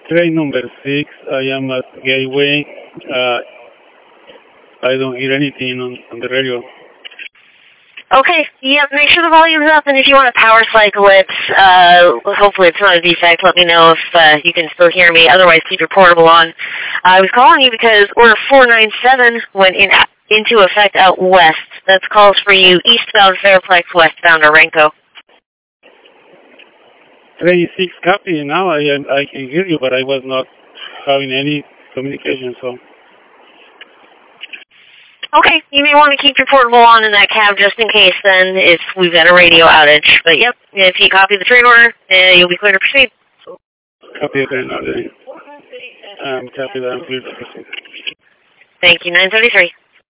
Train number 6, I am at Gateway. I don't hear anything on the radio. Okay, yeah, make sure the volume's up, and if you want to power cycle it, hopefully it's not a defect. Let me know if you can still hear me. Otherwise, keep your portable on. I was calling you because Order 497 went into effect out west. That's calls for you eastbound Fairplex, westbound Orenco. Train 6 copy. Now I can hear you, but I was not having any communication, so... Okay, you may want to keep your portable on in that cab just in case then if we've got a radio outage. But yep, if you copy the train order, you'll be clear to proceed. Copy the train order. Copy that, I'm clear to proceed. Thank you, 933.